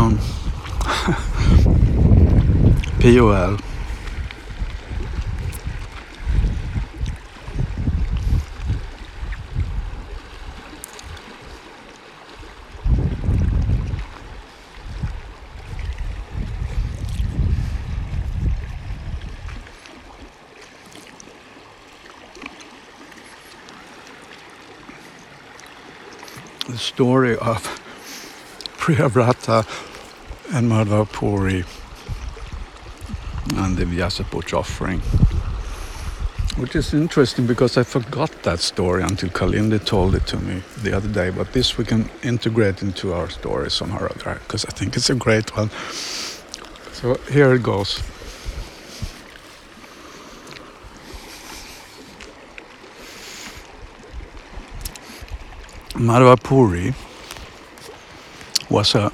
down POL. The story of Priyavrata and Madhvapuri and the Vyasaputra offering, which is interesting because I forgot that story until Kalindi told it to me the other day, but this we can integrate into our story somehow or other because I think it's a great one. So here it goes. Madhvapuri was a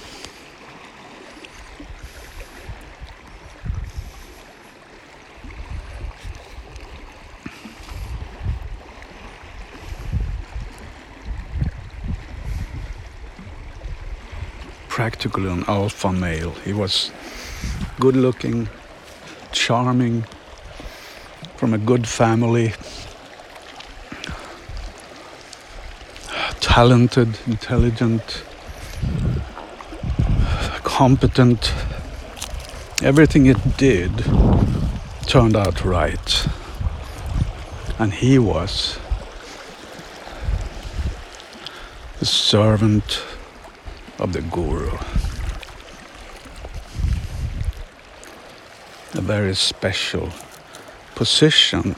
practically an alpha male. He was good looking, charming, from a good family, talented, intelligent, competent. Everything it did turned out right. And he was the servant of the Guru. A very special position.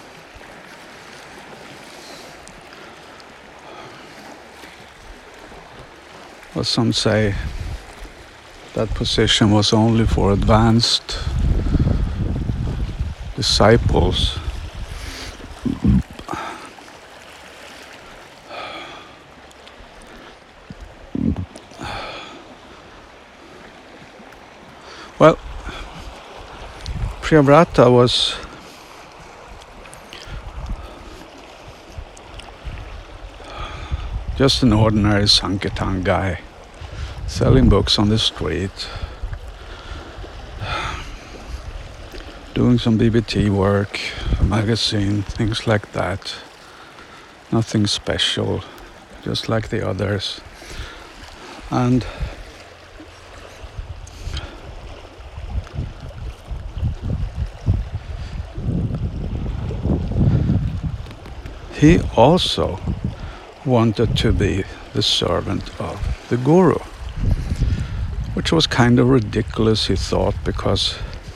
Well, some say that position was only for advanced disciples. Well, Priyavrata was just an ordinary Sankirtan guy, selling books on the street, doing some BBT work, a magazine, things like that. Nothing special, just like the others. And he also wanted to be the servant of the Guru, which was kind of ridiculous, he thought, because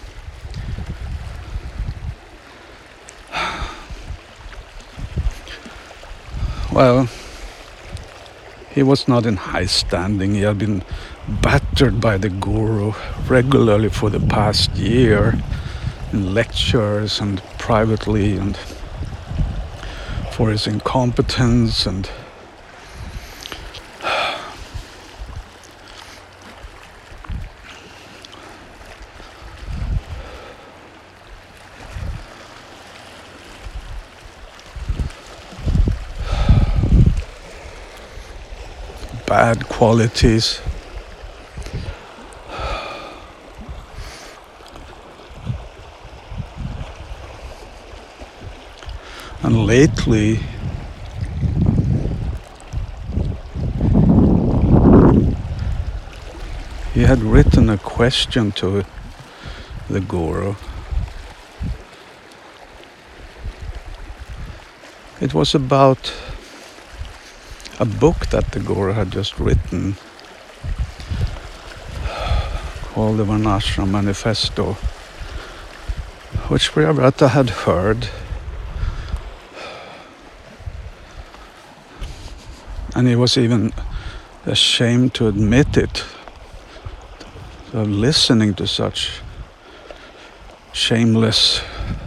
well, he was not in high standing. He had been battered by the Guru regularly for the past year in lectures and privately, and for his incompetence and bad qualities. And lately, he had written a question to the Guru. It was about a book that the Guru had just written called the Varnashram Manifesto, which Priyavrata had heard. And he was even ashamed to admit it, of listening to such shameless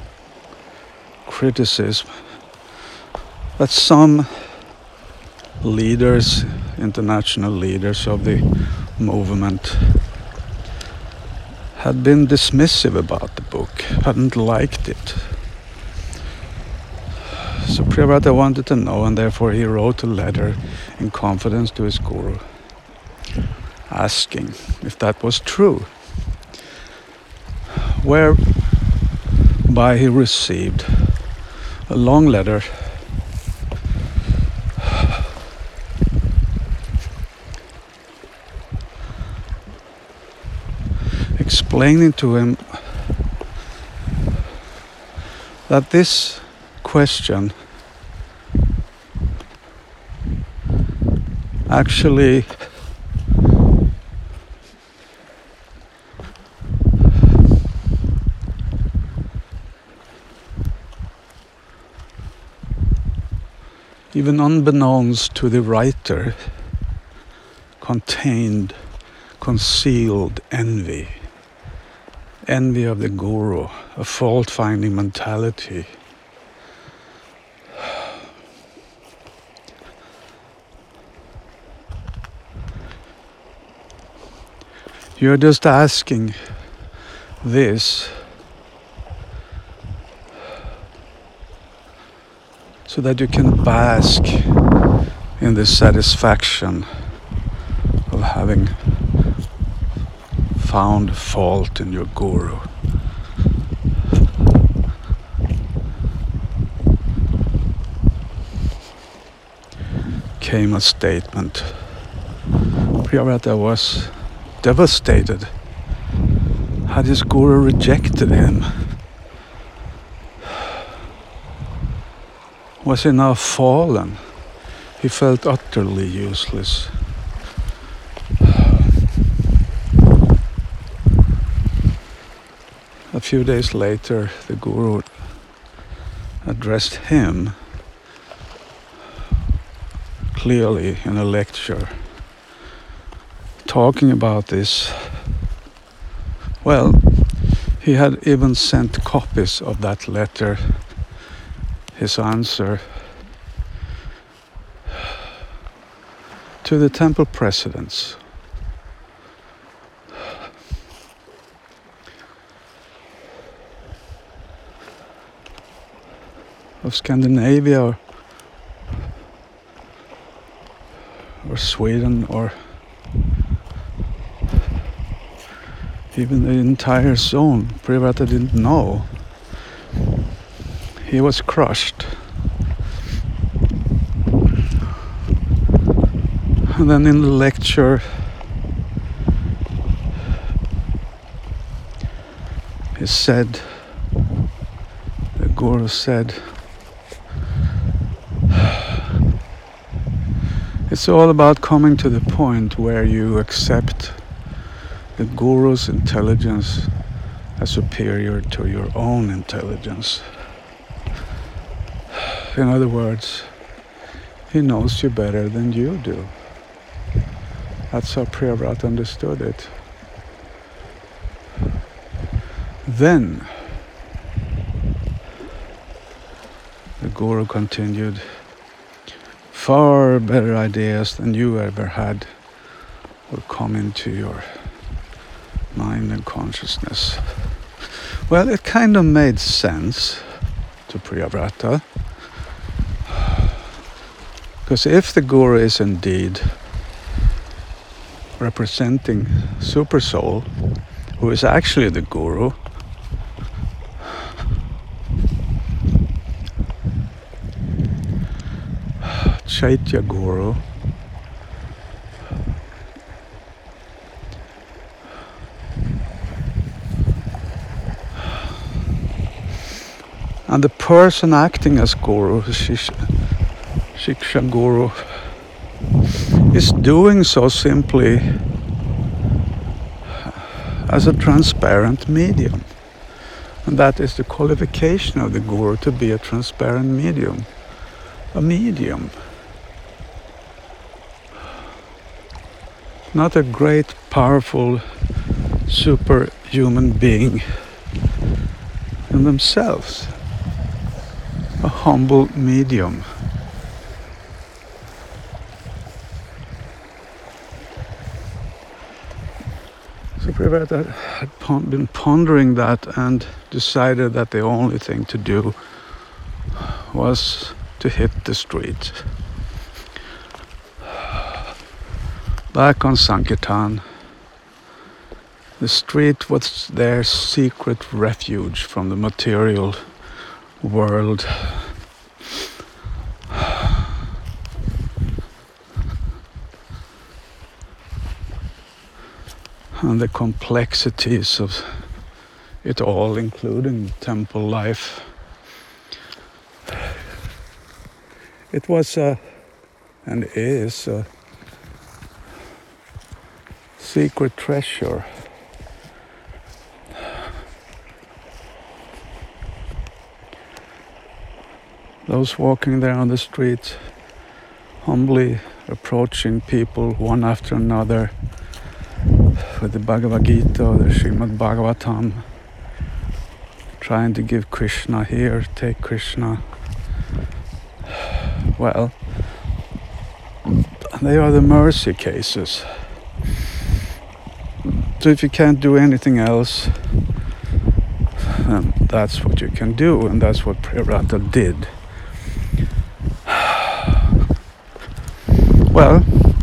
criticism. But some leaders, international leaders of the movement, had been dismissive about the book, hadn't liked it. So Priyavrata wanted to know, and therefore he wrote a letter in confidence to his Guru. asking if that was true, whereby he received a long letter explaining to him that this question actually even unbeknownst to the writer contained concealed envy of the guru, a fault-finding mentality. You're just asking this so that you can bask in the satisfaction of having found fault in your guru. Came a statement. Priyavrata was devastated. Had his guru rejected him? Was he now fallen? He felt utterly useless. A few days later, the guru addressed him clearly in a lecture, talking about this. Well, he had even sent copies of that letter, his answer, to the temple presidents. Of Scandinavia or Sweden or even the entire zone. Priyavrata didn't know. He was crushed. And then in the lecture, the guru said, it's all about coming to the point where you accept the guru's intelligence as superior to your own intelligence. In other words, he knows you better than you do. That's how Priyavrata understood it. Then the guru continued, far better ideas than you ever had will come into your mind and consciousness. Well, it kind of made sense to Priyavrata, because if the guru is indeed representing Super Soul, who is actually the guru, Chaitya Guru, and the person acting as guru, Shiksha Guru, is doing so simply as a transparent medium. And that is the qualification of the guru, to be a transparent medium. A medium. Not a great, powerful, superhuman being in themselves. A humble medium. So Priyavrata had been pondering that and decided that the only thing to do was to hit the street. Back on Sankirtan, The street was their secret refuge from the material world. And the complexities of it all, including temple life. It was and is a secret treasure. Those walking there on the street, humbly approaching people one after another with the Bhagavad Gita or the Srimad Bhagavatam, trying to give Krishna here, take Krishna. Well, they are the mercy cases. So if you can't do anything else, then that's what you can do, and that's what Priyavrata did. Well,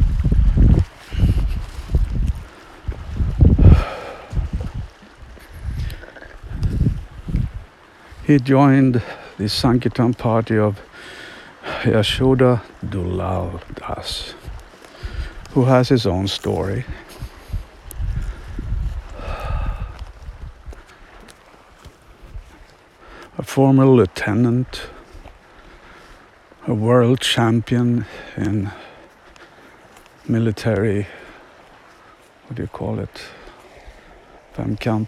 he joined the Sankirtan party of Yashoda Dulal Das, who has his own story. A former lieutenant, a world champion in military, what do you call it, femkamp.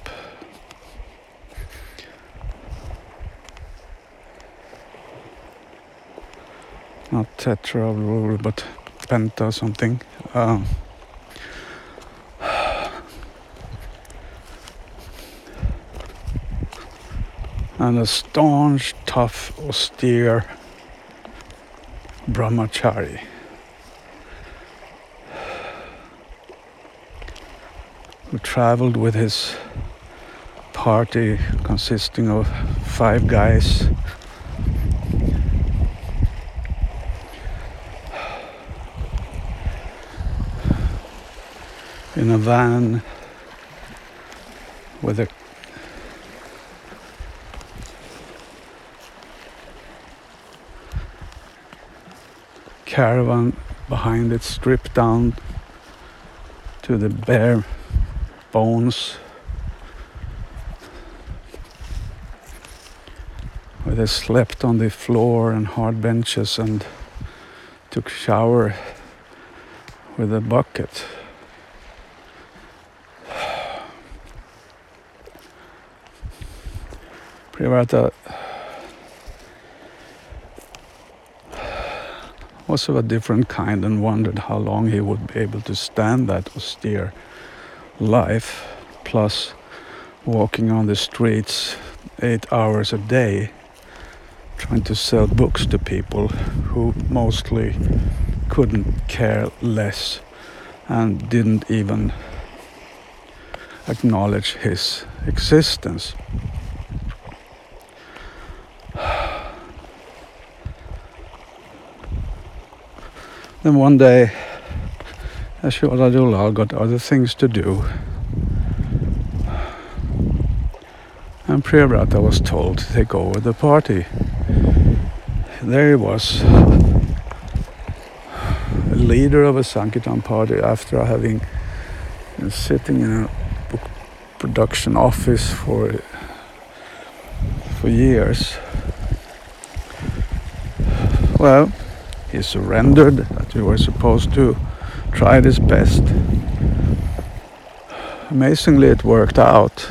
Not tetra, but penta something. And a staunch, tough, austere brahmachari. Who traveled with his party consisting of 5 guys. In a van with a caravan behind it, stripped down to the bare bones, where they slept on the floor and hard benches and took shower with a bucket. Priyavrata was of a different kind and wondered how long he would be able to stand that austere life, plus walking on the streets 8 hours a day, trying to sell books to people who mostly couldn't care less and didn't even acknowledge his existence. Then one day, Yashoda Dulal got other things to do, and Priyavrata was told to take over the party. There he was, a leader of a Sankirtan party, after having been sitting in a book production office for years. Well, he surrendered, that he was supposed to try his best. Amazingly, it worked out.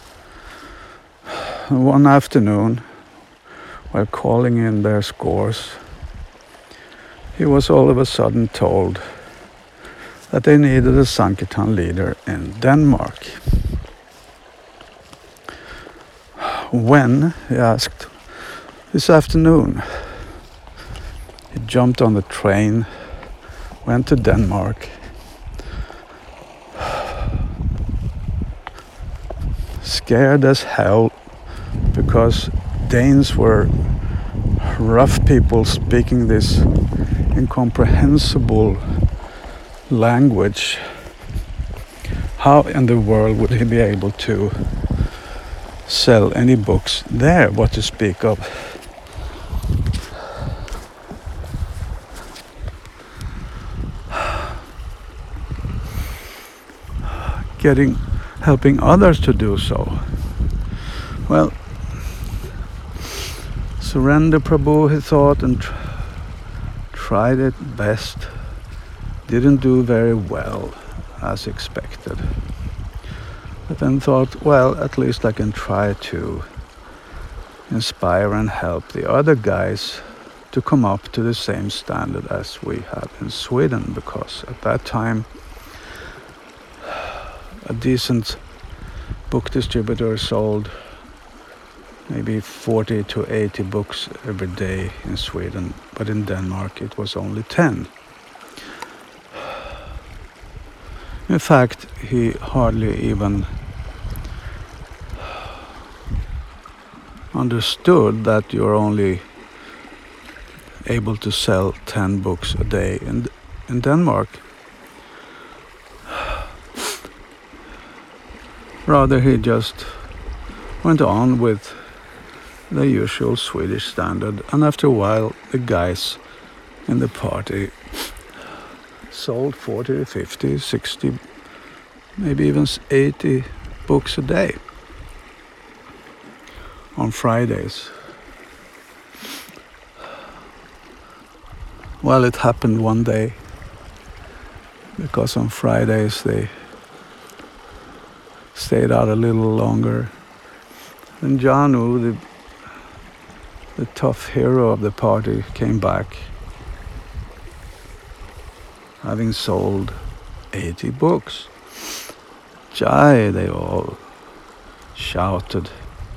One afternoon, while calling in their scores, he was all of a sudden told that they needed a Sankirtan leader in Denmark. When, he asked. This afternoon. He jumped on the train, went to Denmark, scared as hell, because Danes were rough people speaking this incomprehensible language, how in the world would he be able to sell any books there, what to speak of helping others to do so? Well, Surrender Prabhu, he thought, and tried it best. Didn't do very well as expected. But then thought, well, at least I can try to inspire and help the other guys to come up to the same standard as we have in Sweden, because at that time a decent book distributor sold maybe 40 to 80 books every day in Sweden, but in Denmark it was only 10. In fact, he hardly even understood that you're only able to sell 10 books a day in Denmark. Rather, he just went on with the usual Swedish standard, and after a while the guys in the party sold 40, 50, 60, maybe even 80 books a day on Fridays. Well, it happened one day, because on Fridays they stayed out a little longer. And Janu, the tough hero of the party, came back having sold 80 books. Jai, they all shouted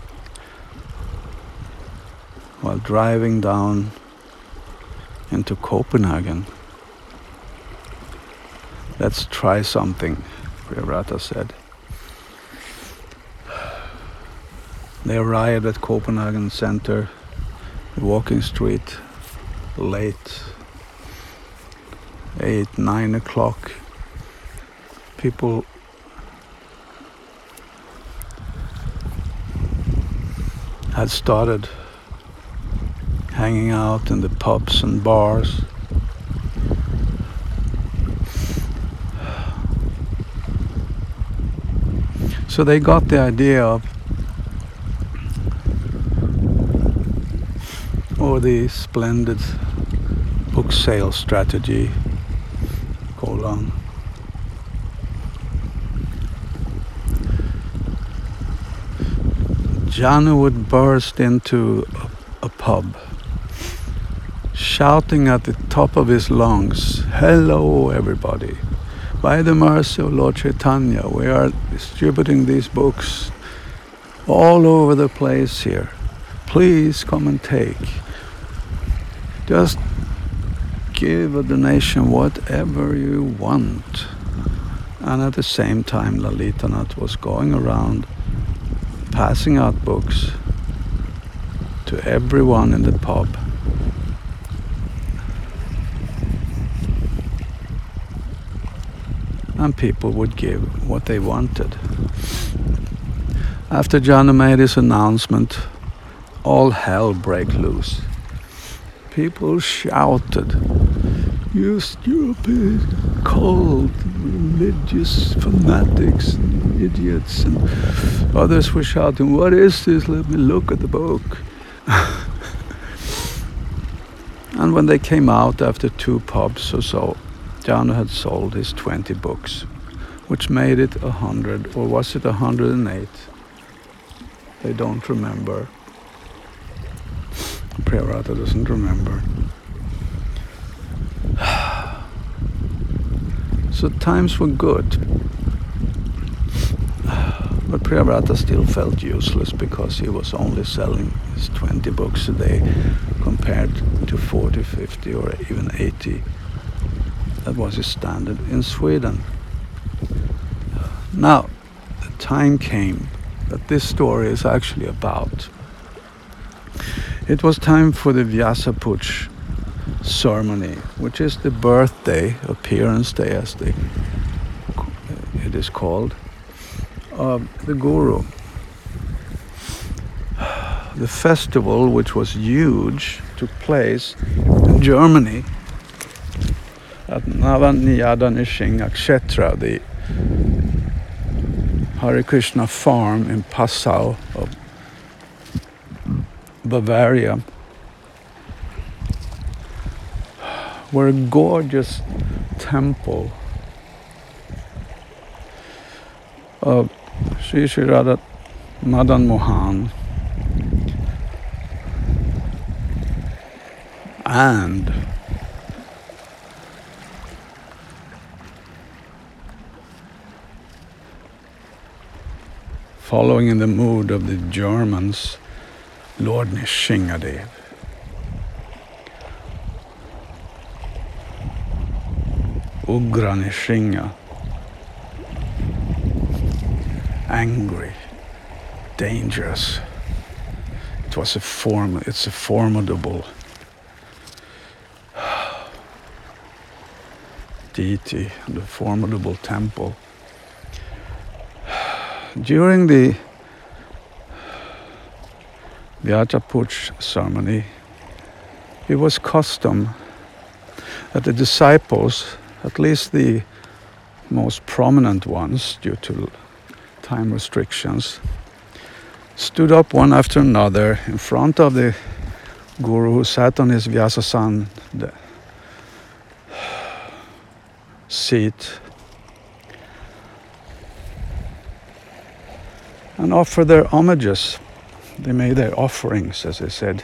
while driving down into Copenhagen. Let's try something, Priyavrata said. They arrived at Copenhagen Center, the walking street, late, 8, 9 o'clock. People had started hanging out in the pubs and bars. So they got the idea of, or the splendid book sale strategy, Janu would burst into a pub, shouting at the top of his lungs, "Hello everybody, by the mercy of Lord Chaitanya, we are distributing these books all over the place here. Please come and take. Just give a donation, whatever you want." And at the same time, Lalitanath was going around passing out books to everyone in the pub. And people would give what they wanted. After Janu made his announcement, all hell broke loose. People shouted, "You stupid, cold, religious fanatics and idiots." And others were shouting, "What is this? Let me look at the book." And when they came out after 2 pubs or so, Janu had sold his 20 books, which made it 100, or was it 108? They don't remember. Priyavrata doesn't remember. So times were good. But Priyavrata still felt useless, because he was only selling his 20 books a day compared to 40, 50 or even 80. That was his standard in Sweden. Now, the time came that this story is actually about. It was time for the Vyasa Puja ceremony, which is the birthday, appearance day, as they it is called, of the Guru. The festival, which was huge, took place in Germany at Navanyada Nishinga Kshetra, the Hare Krishna farm in Passau of Bavaria, where a gorgeous temple of Sri Sri Radha Madan Mohan and following in the mood of the Germans, Lord Nishingadev. Ugra Nishinga, angry, dangerous. It's a formidable deity and a formidable temple. During the Vyachapuj ceremony, it was custom that the disciples, at least the most prominent ones due to time restrictions, stood up one after another in front of the Guru, who sat on his Vyasasan seat, and offered their homages. They made their offerings, as they said.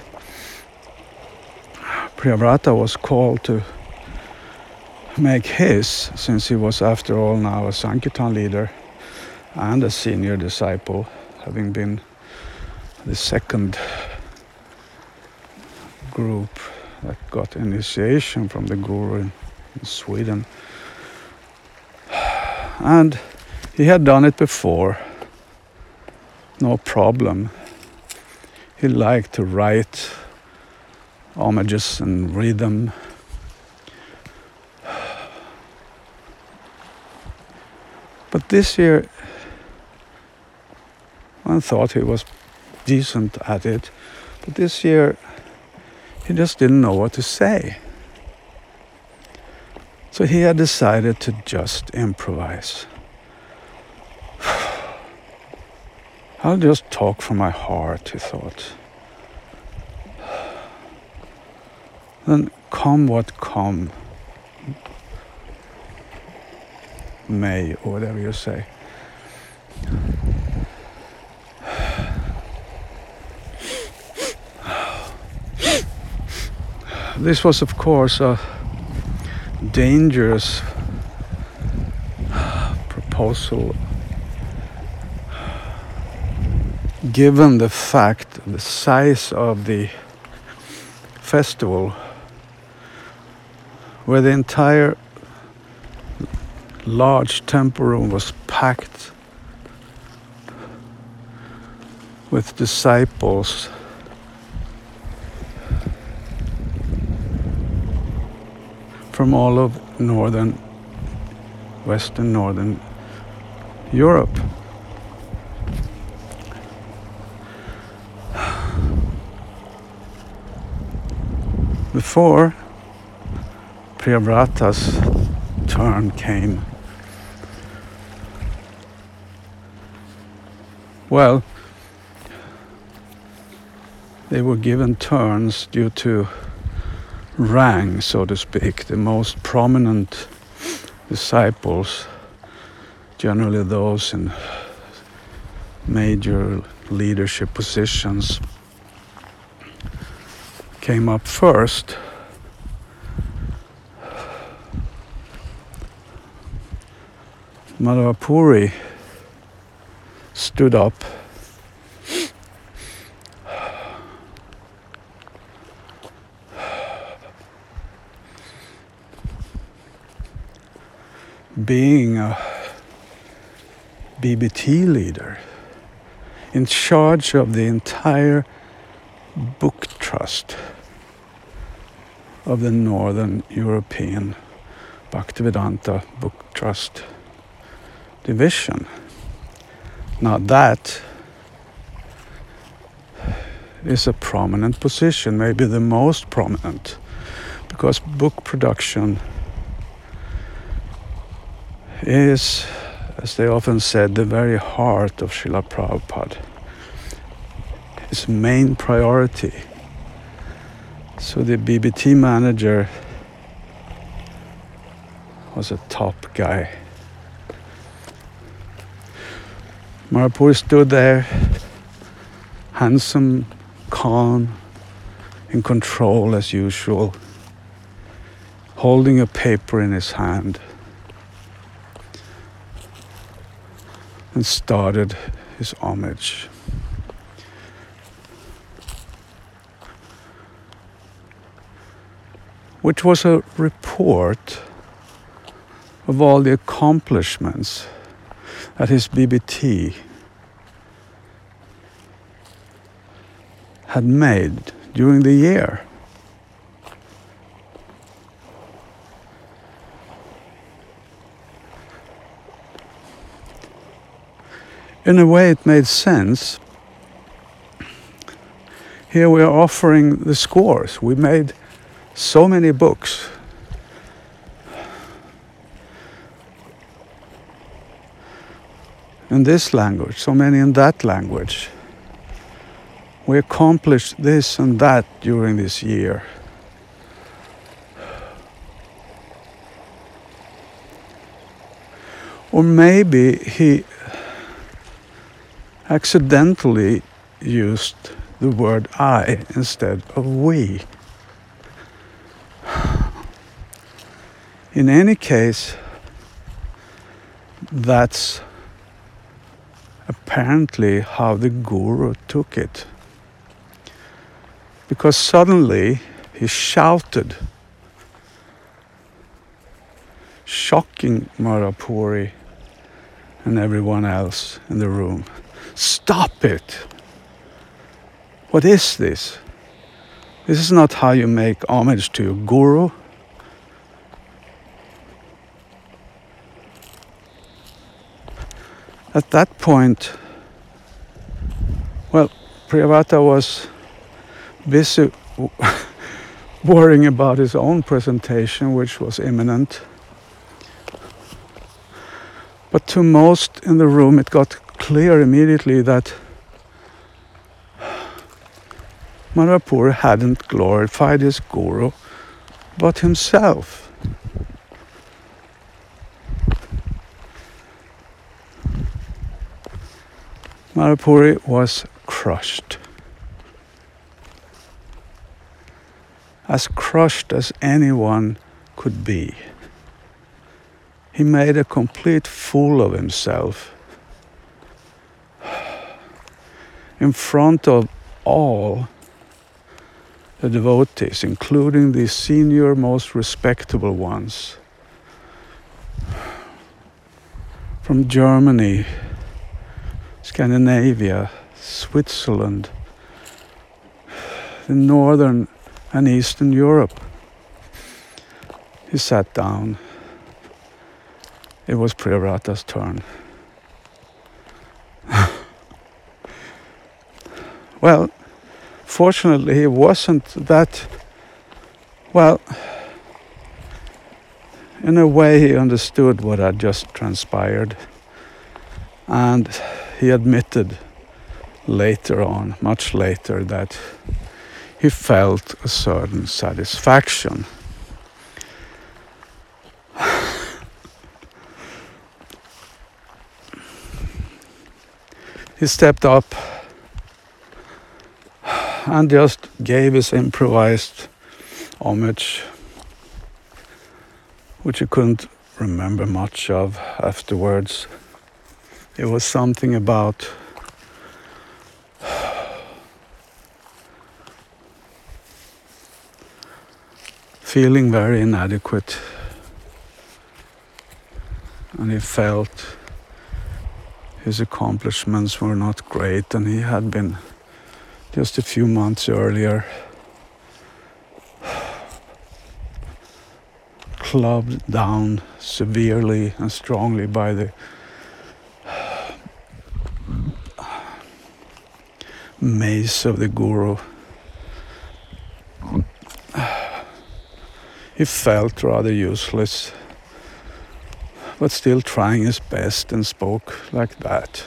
Priyavrata was called to make his, since he was after all now a Sankirtan leader and a senior disciple, having been the second group that got initiation from the Guru in Sweden. And he had done it before, no problem. He liked to write homages and read them. But this year, one thought he was decent at it, but this year he just didn't know what to say. So he had decided to just improvise. I'll just talk from my heart, he thought. Then come what come may, or whatever you say. This was, of course, a dangerous proposal, given the fact, the size of the festival, where the entire large temple room was packed with disciples from all of Western Northern Europe. Before Priyavrata's turn came, well, they were given turns due to rank, so to speak. The most prominent disciples, generally those in major leadership positions, came up first. Madhavapuri stood up being a BBT leader in charge of the entire book trust of the Northern European Bhaktivedanta Book Trust division. Now that is a prominent position, maybe the most prominent, because book production is, as they often said, the very heart of Srila Prabhupada. His main priority. So the BBT manager was a top guy. Marapuri stood there, handsome, calm, in control as usual, holding a paper in his hand, and started his homage. Which was a report of all the accomplishments that his BBT had made during the year. In a way, it made sense. Here we are offering the scores. We made so many books. In this language, so many in that language. We accomplished this and that during this year. Or maybe he accidentally used the word I instead of we. In any case, that's apparently how the guru took it. Because suddenly he shouted, shocking Marapuri and everyone else in the room. Stop it! What is this? This is not how you make homage to your guru. At that point, well, Priyavata was busy worrying about his own presentation, which was imminent. But to most in the room, it got clear immediately that Marapuri hadn't glorified his guru, but himself. Marapuri was crushed. As crushed as anyone could be. He made a complete fool of himself in front of all the devotees, including the senior, most respectable ones from Germany, Scandinavia, Switzerland, the Northern and Eastern Europe. He sat down. It was Priyavata's turn. Well, fortunately, he wasn't that, well, in a way he understood what had just transpired. And he admitted later on, much later, that he felt a certain satisfaction. He stepped up and just gave his improvised homage, which he couldn't remember much of afterwards. It was something about feeling very inadequate, and he felt his accomplishments were not great, and he had been just a few months earlier clubbed down severely and strongly by the maze of the guru. He felt rather useless, but still trying his best, and spoke like that.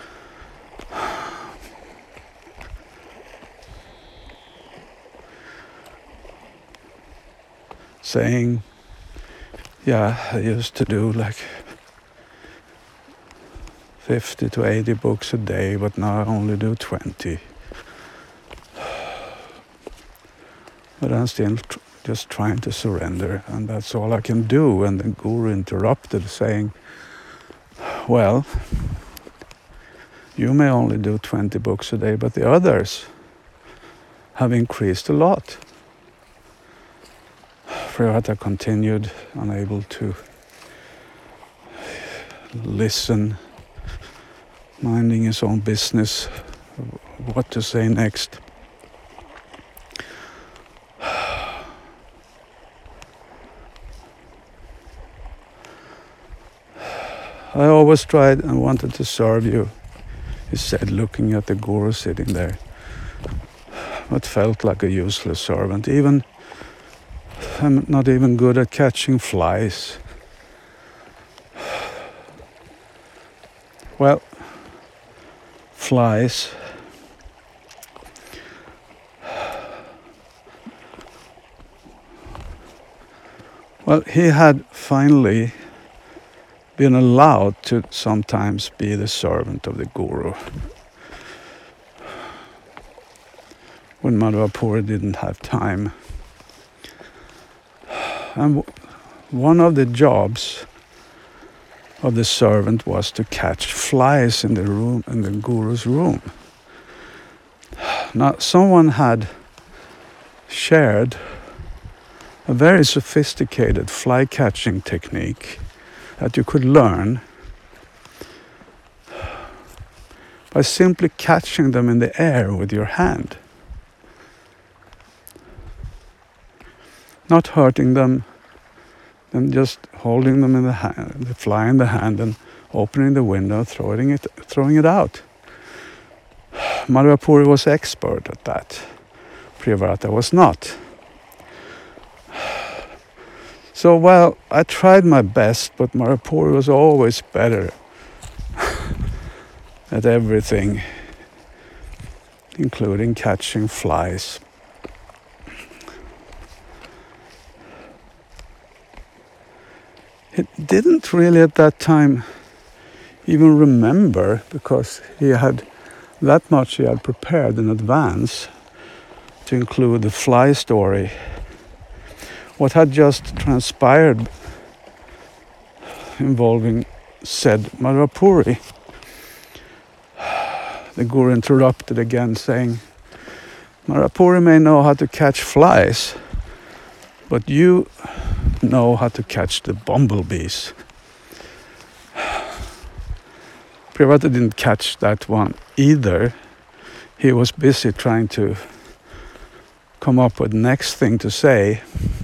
Saying, yeah, I used to do like 50 to 80 books a day, but now I only do 20. But I'm still just trying to surrender, and that's all I can do. And the guru interrupted, saying, well, you may only do 20 books a day, but the others have increased a lot. Priyavata continued, unable to listen, minding his own business, what to say next. I always tried and wanted to serve you, he said, looking at the guru sitting there, but felt like a useless servant. Even I'm not even good at catching flies. Well, flies. Well, he had finally been allowed to sometimes be the servant of the guru. When Madhvapuri didn't have time. And one of the jobs of the servant was to catch flies in the room, in the guru's room. Now, someone had shared a very sophisticated fly catching technique that you could learn by simply catching them in the air with your hand. Not hurting them, and just holding them in the hand, the fly in the hand, and opening the window, throwing it out. Madhvapuri was expert at that. Priyavata was not. So, well, I tried my best, but Madhvapuri was always better at everything, including catching flies. He didn't really at that time even remember, because he had that much he had prepared in advance to include the fly story. What had just transpired involving said Madhvapuri. The guru interrupted again, saying, Madhvapuri may know how to catch flies, but you know how to catch the bumblebees. Priyavata didn't catch that one either. He was busy trying to come up with the next thing to say.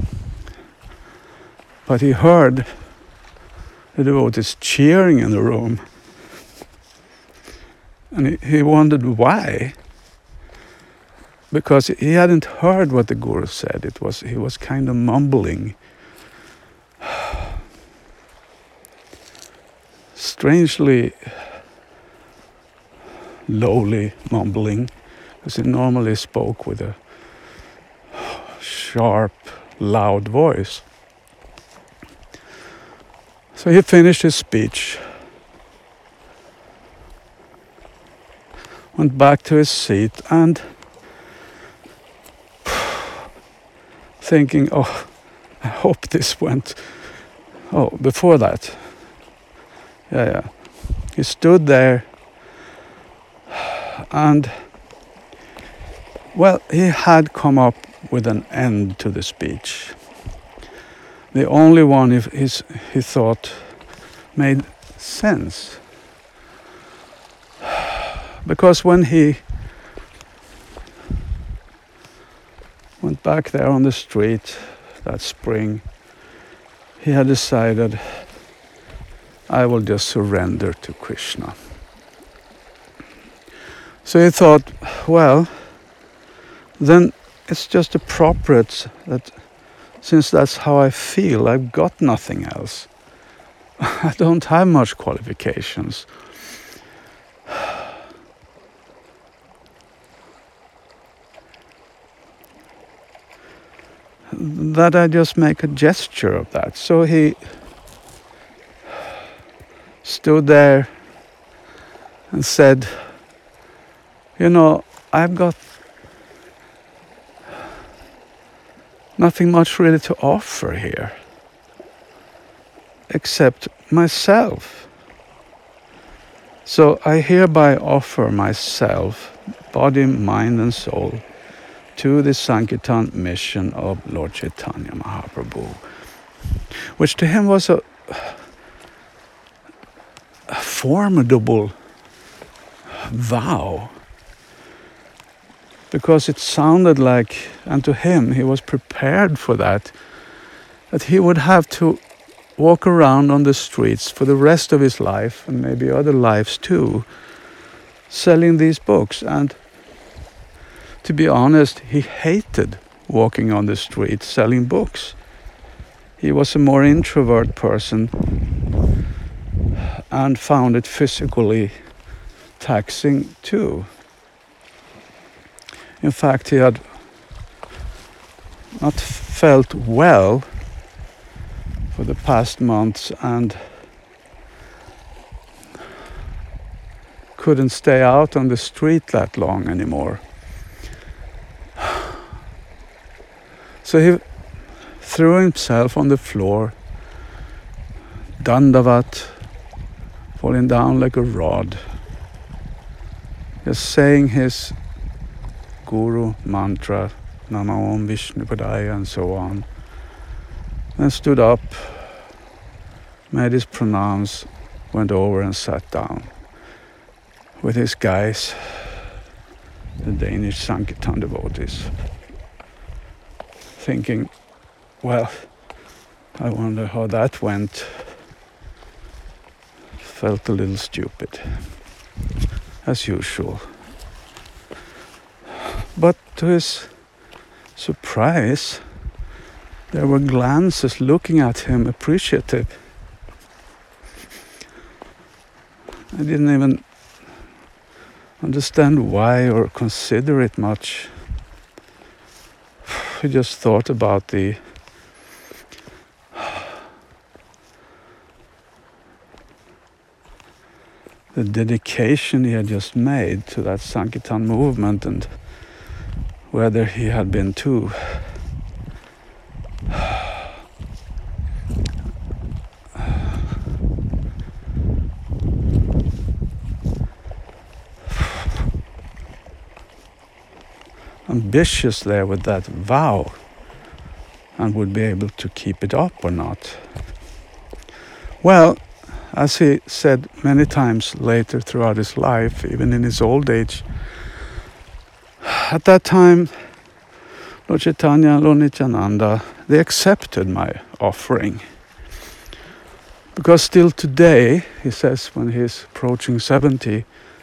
But he heard the devotees cheering in the room. And he wondered why. Because he hadn't heard what the guru said. He was kind of mumbling. Strangely lowly mumbling, because he normally spoke with a sharp, loud voice. So he finished his speech, went back to his seat, and thinking, oh, I hope this went. Oh, before that, yeah. He stood there, and, well, he had come up with an end to the speech. The only one he thought made sense. Because when he went back there on the street that spring, he had decided, I will just surrender to Krishna. So he thought, well, then it's just appropriate that since that's how I feel, I've got nothing else. I don't have much qualifications. That I just make a gesture of that. So he stood there and said, you know, I've got nothing much really to offer here except myself. So I hereby offer myself, body, mind and soul, to the Sankirtan mission of Lord Chaitanya Mahaprabhu, which to him was a formidable vow, because it sounded like, and to him, he was prepared for that he would have to walk around on the streets for the rest of his life, and maybe other lives too, selling these books. And to be honest, he hated walking on the street selling books. He was a more introvert person and found it physically taxing too. In fact, he had not felt well for the past months and couldn't stay out on the street that long anymore. So he threw himself on the floor, dandavat, falling down like a rod, just saying his guru mantra, Namo Om Vishnu Padaya, and so on. Then stood up, made his pranams, went over and sat down with his guys, the Danish Sankirtan devotees, thinking, well, I wonder how that went. Felt a little stupid, as usual. But to his surprise, there were glances looking at him, appreciative. I didn't even understand why or consider it much. I just thought about the dedication he had just made to that Sankirtan movement, and whether he had been too ambitious there with that vow and would be able to keep it up or not. Well, as he said many times later throughout his life, even in his old age, at that time, Lord Chaitanya and Lord Nityananda, they accepted my offering. Because still today, he says when he's approaching 70,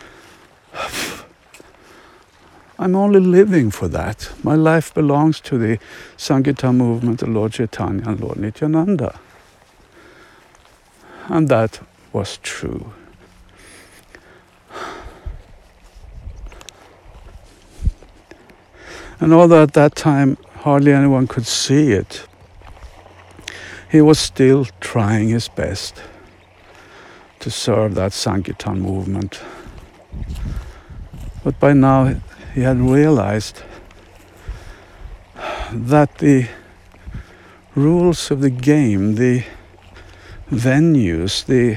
I'm only living for that. My life belongs to the Sankirtan movement of Lord Chaitanya and Lord Nityananda. And that was true. And although at that time hardly anyone could see it, he was still trying his best to serve that Sankirtan movement. But by now he had realized that the rules of the game, the venues, the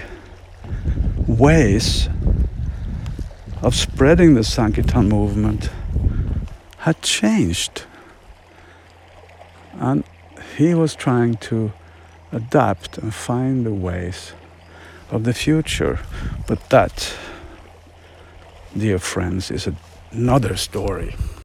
ways of spreading the Sankirtan movement had changed. And he was trying to adapt and find the ways of the future. But that, dear friends, is another story.